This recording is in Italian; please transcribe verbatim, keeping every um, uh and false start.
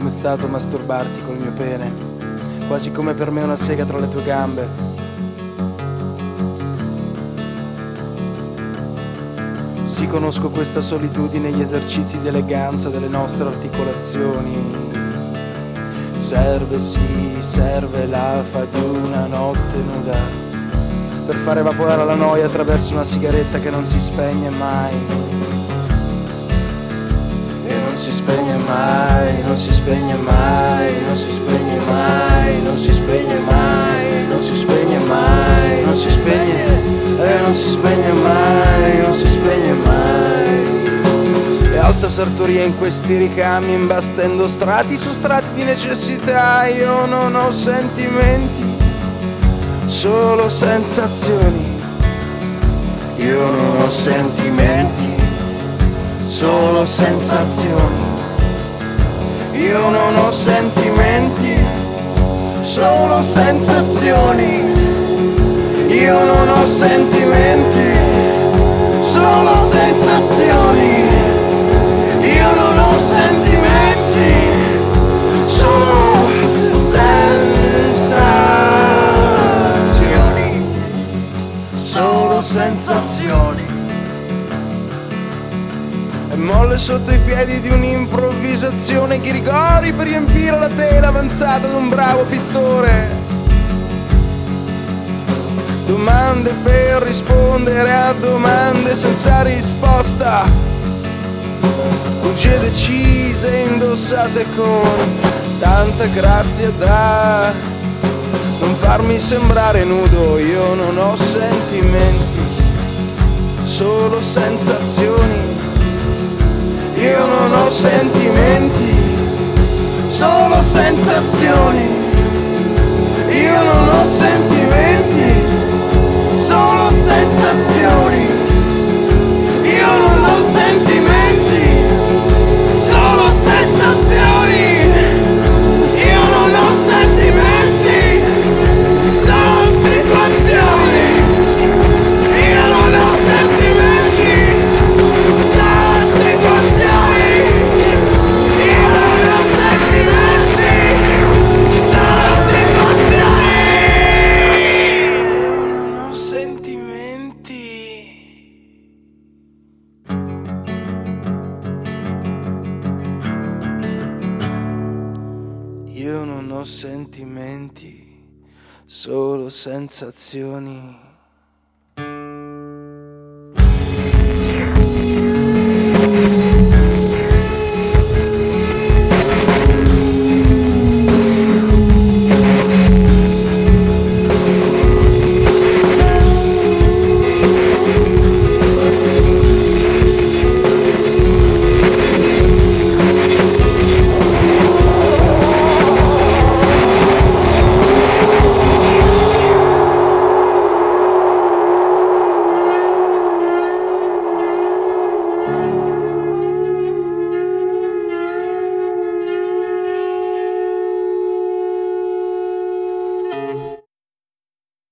com'è stato masturbarti col mio pene, quasi come per me una sega tra le tue gambe. Sì, conosco questa solitudine, gli esercizi di eleganza delle nostre articolazioni. Serve, sì, serve l'afa di una notte nuda per far evaporare la noia attraverso una sigaretta che non si spegne mai. E non si spegne mai, non si spegne mai, non si spegne mai, non si spegne mai, non si spegne mai, non si spegne, e non si spegne mai, non si spegne mai. E alta sartoria in questi ricami, imbastendo strati su strati di necessità. Io non ho sentimenti, solo sensazioni. Io non ho sentimenti, solo sensazioni. Io non ho sentimenti, solo sensazioni. Io non ho sentimenti, solo sensazioni. Io non ho sentimenti, solo sensazioni. Solo sensazioni. E molle sotto i piedi di un'improvvisazione, chiricori per riempire la tela avanzata d'un bravo pittore. Domande per rispondere a domande senza risposta, bugie decise indossate con tanta grazia da non farmi sembrare nudo. Io non ho sentimenti, solo sensazioni. Io non ho sentimenti, solo sensazioni. Io non ho sentimenti, solo sensazioni. Io non ho sentimenti, solo sensazioni. Io non ho sentimenti, solo situazioni. Io non ho sentimenti, solo situazioni. Io non ho sentimenti, solo situazioni. Io non ho sentimenti. Io non ho sentimenti, solo sensazioni.